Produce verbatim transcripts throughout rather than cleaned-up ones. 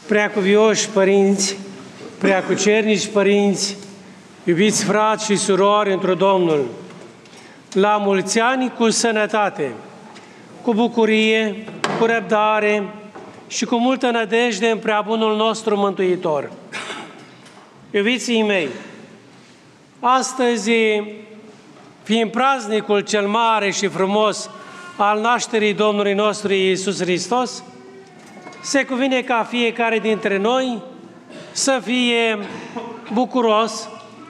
Preacuvioși părinți, preacucernici părinți, iubiți frați și surori întru Domnul, la mulți ani cu sănătate, cu bucurie, cu răbdare și cu multă nădejde în preabunul nostru Mântuitor. Iubiții mei, astăzi, fiind praznicul cel mare și frumos al nașterii Domnului nostru Iisus Hristos, se cuvine ca fiecare dintre noi să fie bucuros,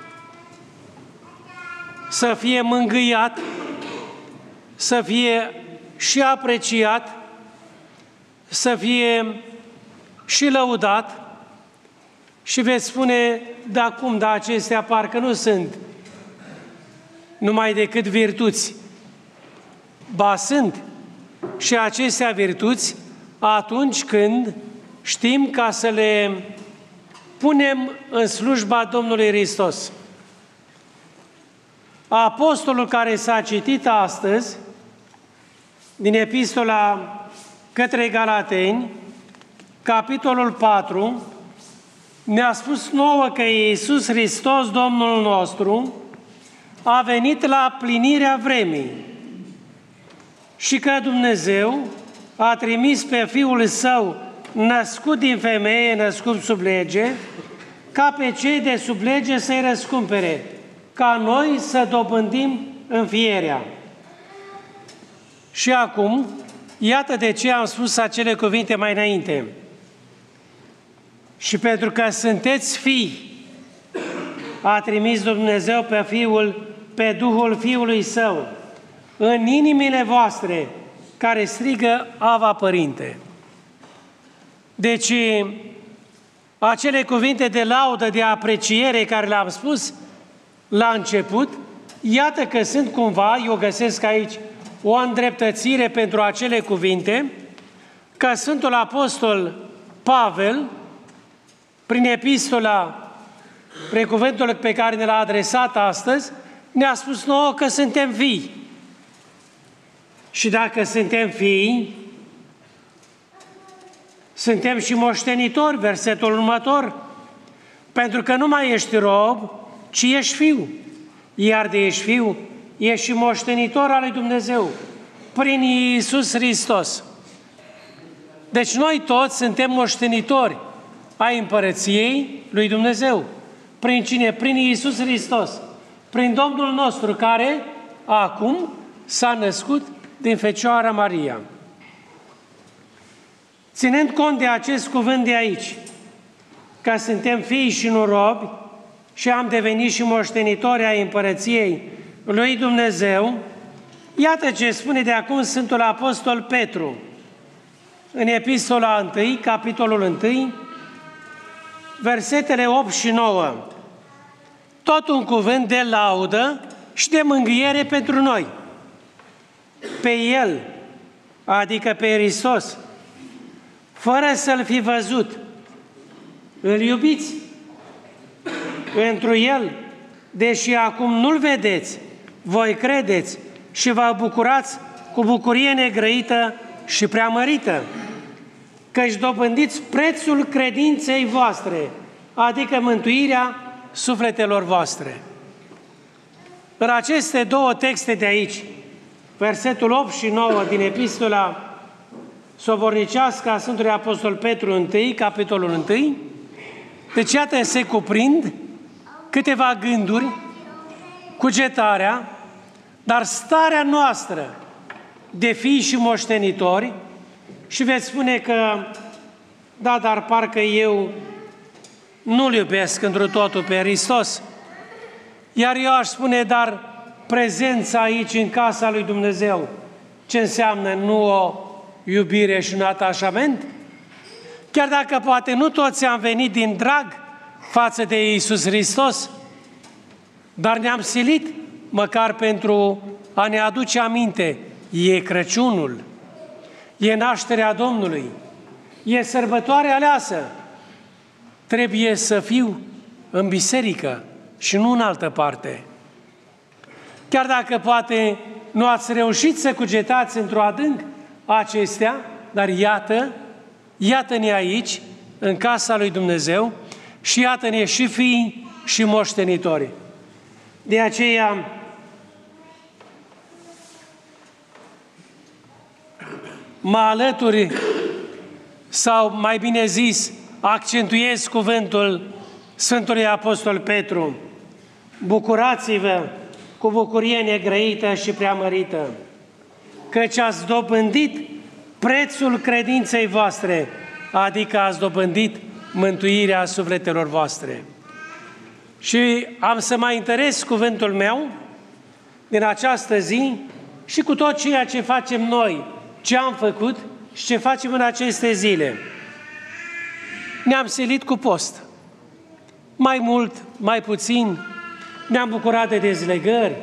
să fie mângâiat, să fie și apreciat, să fie și lăudat. Și veți spune, da cum, da acestea parcă nu sunt numai decât virtuți. Ba sunt și acestea virtuți atunci când știm ca să le punem în slujba Domnului Hristos. Apostolul care s-a citit astăzi, din Epistola către Galateni, capitolul patru, ne-a spus nouă că Iisus Hristos, Domnul nostru, a venit la plinirea vremii și că Dumnezeu a trimis pe Fiul Său, născut din femeie, născut sub lege, ca pe cei de sub lege să-i răscumpere, ca noi să dobândim înfierea. Și acum, iată de ce am spus acele cuvinte mai înainte. Și pentru că sunteți fii, a trimis Dumnezeu pe Fiul, pe Duhul Fiului Său, în inimile voastre, care strigă Ava Părinte. Deci, acele cuvinte de laudă, de apreciere care le-am spus la început, iată că sunt cumva, eu găsesc aici o îndreptățire pentru acele cuvinte, că Sfântul Apostol Pavel, prin epistola, prin cuvântul pe care ne l-a adresat astăzi, ne-a spus nouă că suntem fii. Și dacă suntem fii, suntem și moștenitori, versetul următor, pentru că nu mai ești rob, ci ești fiu. Iar de ești fiu, ești și moștenitor al lui Dumnezeu, prin Iisus Hristos. Deci noi toți suntem moștenitori ai împărăției lui Dumnezeu. Prin cine? Prin Iisus Hristos. Prin Domnul nostru, care acum s-a născut din Fecioara Maria. Ținând cont de acest cuvânt de aici, că suntem fii și nu robi și am devenit și moștenitori ai împărăției lui Dumnezeu, iată ce spune de acum Sfântul Apostol Petru în Epistola unu, capitolul unu, versetele opt și nouă. Tot un cuvânt de laudă și de mângâiere pentru noi. Pe El, adică pe Hristos, fără să-L fi văzut, îl iubiți. Întru El, deși acum nu-L vedeți, voi credeți și vă bucurați cu bucurie negrăită și preamărită, că-și dobândiți prețul credinței voastre, adică mântuirea sufletelor voastre. În aceste două texte de aici, versetul opt și nouă din Epistola sovornicească a Sfântului Apostol Petru unu, capitolul unu, deci iată se cuprind câteva gânduri, cugetarea, dar starea noastră de fii și moștenitori. Și veți spune că, da, dar parcă eu nu-L iubesc întru totul pe Hristos. Iar eu aș spune, dar prezența aici în casa lui Dumnezeu, ce înseamnă nu o iubire și un atașament? Chiar dacă poate nu toți am venit din drag față de Iisus Hristos, dar ne-am silit măcar pentru a ne aduce aminte, e Crăciunul, e nașterea Domnului, e sărbătoare aleasă. Trebuie să fiu în biserică și nu în altă parte. Chiar dacă poate nu ați reușit să cugetați într-o adânc acestea, dar iată, iată-ne aici, în casa lui Dumnezeu și iată-ne și fii și moștenitori. De aceea, mă alături, sau mai bine zis, accentuez cuvântul Sfântului Apostol Petru. Bucurați-vă cu bucurie negrăită și preamărită, căci ați dobândit prețul credinței voastre, adică ați dobândit mântuirea sufletelor voastre. Și am să mai întăresc cuvântul meu din această zi și cu tot ceea ce facem noi, ce am făcut și ce facem în aceste zile. Ne-am silit cu post. Mai mult, mai puțin, ne-am bucurat de dezlegări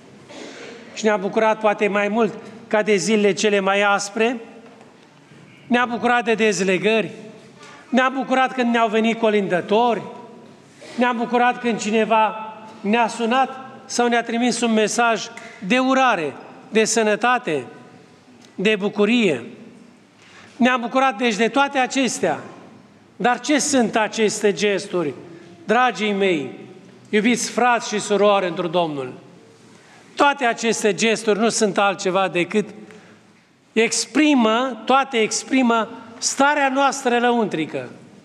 și ne-am bucurat poate mai mult ca de zilele cele mai aspre. Ne-am bucurat de dezlegări, ne-am bucurat când ne-au venit colindători, ne-am bucurat când cineva ne-a sunat sau ne-a trimis un mesaj de urare, de sănătate, de bucurie. Ne-am bucurat deci de toate acestea. Dar ce sunt aceste gesturi, dragii mei, iubiți frați și surori într Domnul? Toate aceste gesturi nu sunt altceva decât exprimă, toate exprimă starea noastră lăuntrică.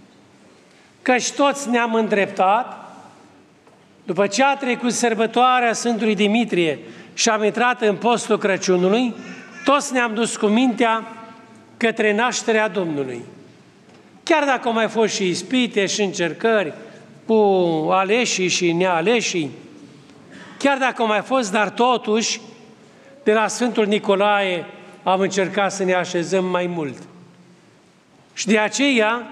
Căci toți ne-am îndreptat, după ce a trecut sărbătoarea Sfântului Dimitrie și am intrat în postul Crăciunului, toți ne-am dus cu mintea către nașterea Domnului. Chiar dacă au mai fost și ispite și încercări cu aleșii și nealeșii, chiar dacă au mai fost, dar totuși, de la Sfântul Nicolae am încercat să ne așezăm mai mult. Și de aceea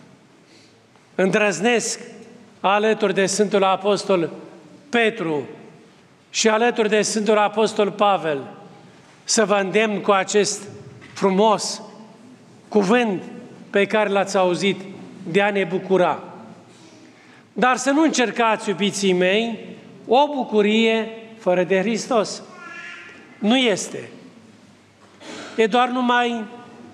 îndrăznesc alături de Sfântul Apostol Petru și alături de Sfântul Apostol Pavel să vă îndemn cu acest frumos cuvânt pe care l-ați auzit, de a ne bucura. Dar să nu încercați, iubiții mei, o bucurie fără de Hristos. Nu este. E doar numai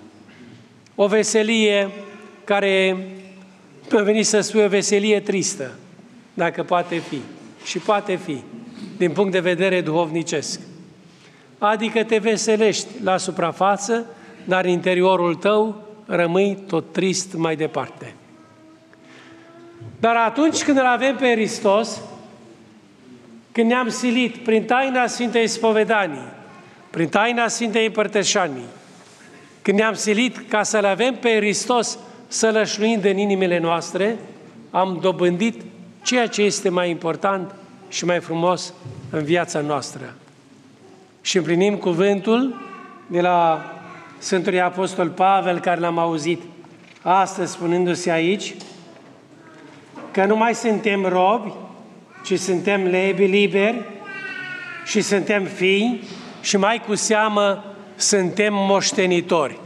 o veselie care, a venit să spui, o veselie tristă, dacă poate fi. Și poate fi, din punct de vedere duhovnicesc. Adică te veselești la suprafață, dar în interiorul tău rămâi tot trist mai departe. Dar atunci când îl avem pe Hristos, când ne-am silit prin taina Sfintei Spovedanii, prin taina Sfintei Împărtășanii, când ne-am silit ca să-L avem pe Hristos sălășluind în inimile noastre, am dobândit ceea ce este mai important și mai frumos în viața noastră. Și împlinim cuvântul de la Sfântului Apostol Pavel, care l-am auzit astăzi spunându-se aici, că nu mai suntem robi, ci suntem lebi liberi și suntem fii și mai cu seamă suntem moștenitori.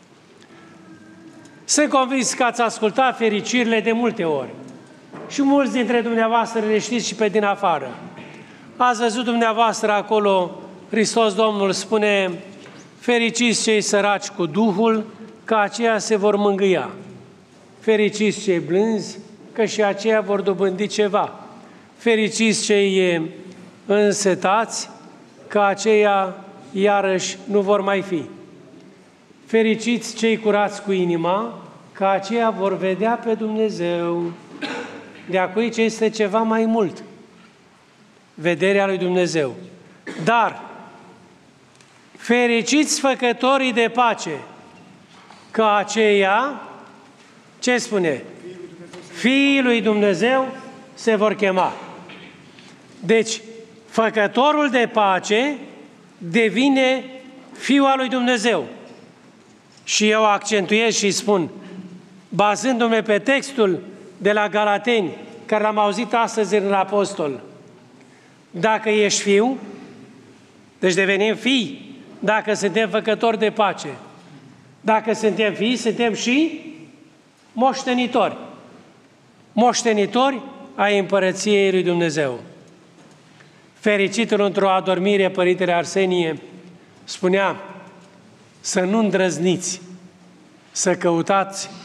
Sunt convins că ați ascultat fericirile de multe ori și mulți dintre dumneavoastră le știți și pe din afară. Ați văzut dumneavoastră acolo, Hristos Domnul spune: fericiți cei săraci cu Duhul, că aceia se vor mângâia. Fericiți cei blânzi, că și aceia vor dobândi ceva. Fericiți cei însetați, că aceia iarăși nu vor mai fi. Fericiți cei curați cu inima, că aceia vor vedea pe Dumnezeu. De acui ce este ceva mai mult, vederea lui Dumnezeu. Dar fericiți făcătorii de pace, că aceia, ce spune? Fiii lui Dumnezeu se vor chema. Deci, făcătorul de pace devine Fiul al lui Dumnezeu. Și eu accentuez și spun, bazându-mă pe textul de la Galateni, care l-am auzit astăzi în Apostol, dacă ești fiu, deci devenim fii, dacă suntem făcători de pace. Dacă suntem fii, suntem și moștenitori. Moștenitori ai Împărăției lui Dumnezeu. Fericitul într-o adormire, Părintele Arsenie spunea să nu îndrăzniți, să căutați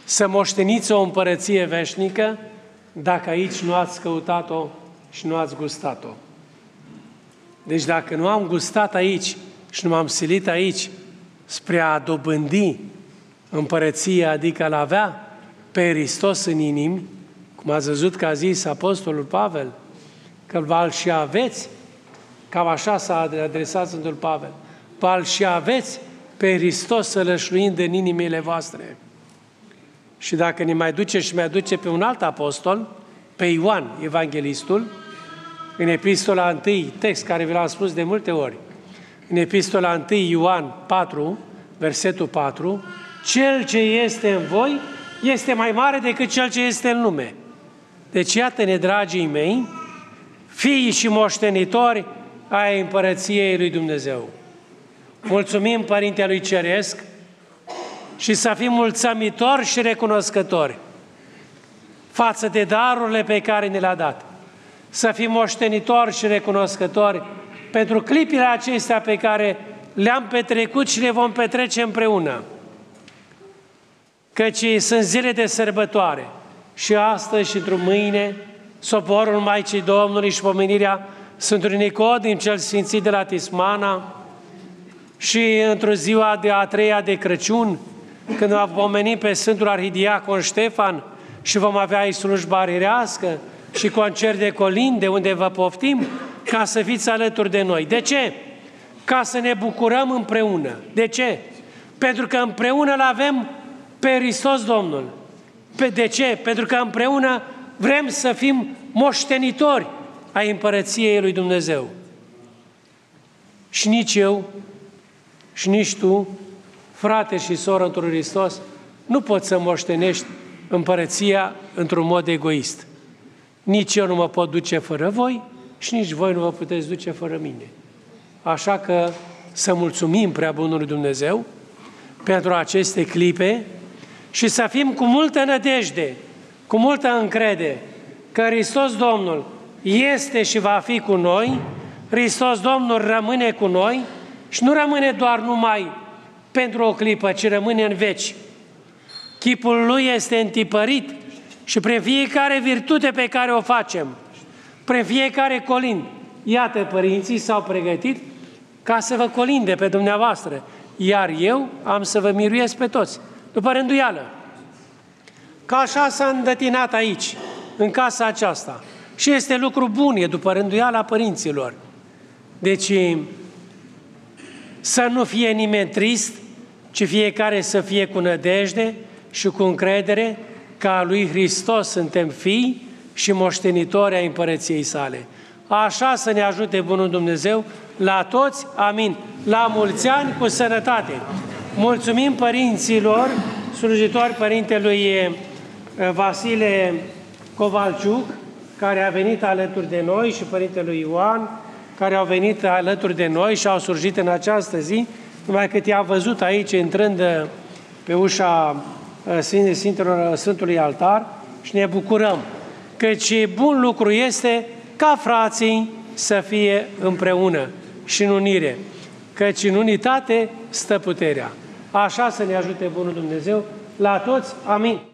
să moșteniți o împărăție veșnică dacă aici nu ați căutat-o și nu ați gustat-o. Deci dacă nu am gustat aici și nu m-am silit aici spre a dobândi împărăția, adică a avea pe Hristos în inimi, cum ați văzut că a zis Apostolul Pavel, că val și aveți, cam așa s-a adresat Sfântul Pavel, val și aveți pe Hristos sălășluind în inimile voastre. Și dacă ne mai duce și mai duce pe un alt apostol, pe Ioan, Evanghelistul, în Epistola unu, text care vi l-am spus de multe ori, în Epistola unu Ioan patru, versetul patru, cel ce este în voi este mai mare decât cel ce este în lume. Deci iată-ne, dragii mei, fiii și moștenitori ai împărăției lui Dumnezeu. Mulțumim Părintelui Ceresc și să fim mulțumitori și recunoscători față de darurile pe care ne le-a dat. Să fim moștenitori și recunoscători pentru clipile acestea pe care le-am petrecut și le vom petrece împreună. Căci sunt zile de sărbătoare și astăzi și într-o mâine, soborul Maicii Domnului și pomenirea Sfântului Nicodim, cel sfințit de la Tismana, și într-o ziua de a treia de Crăciun, când vom pomeni pe Sfântul Arhidiacon Ștefan și vom avea aici slujba arirească și concert de colinde, unde vă poftim ca să fiți alături de noi. De ce? Ca să ne bucurăm împreună. De ce? Pentru că împreună îl avem pe Hristos Domnul. De ce? Pentru că împreună vrem să fim moștenitori ai împărăției lui Dumnezeu. Și nici eu, și nici tu, frate și soră într-un Hristos, nu poți să moștenești împărăția într-un mod egoist. Nici eu nu mă pot duce fără voi și nici voi nu vă puteți duce fără mine. Așa că să mulțumim prea bunului Dumnezeu pentru aceste clipe și să fim cu multă nădejde, cu multă încredere că Hristos Domnul este și va fi cu noi, Hristos Domnul rămâne cu noi și nu rămâne doar numai pentru o clipă, ci rămâne în veci. Chipul Lui este întipărit și prin fiecare virtute pe care o facem, prin fiecare colind. Iată, părinții s-au pregătit ca să vă colinde pe dumneavoastră, iar eu am să vă miruiesc pe toți, după rânduială. Ca așa s-a îndătinat aici, în casa aceasta. Și este lucru bun, e după rânduiala părinților. Deci, să nu fie nimeni trist, ci fiecare să fie cu nădejde și cu încredere că a lui Hristos suntem fii și moștenitori ai împărăției sale. Așa să ne ajute bunul Dumnezeu la toți, amin. La mulți ani cu sănătate. Mulțumim părinților, slujitori Părintelui Vasile Covalciuc, care a venit alături de noi, și Părintelui Ioan, care au venit alături de noi și au surgit în această zi, numai cât i-am văzut aici intrând pe ușa Sfintelor Sfântului Altar și ne bucurăm. Căci bun lucru este ca frații să fie împreună și în unire, căci în unitate stă puterea. Așa să ne ajute bunul Dumnezeu la toți. Amin.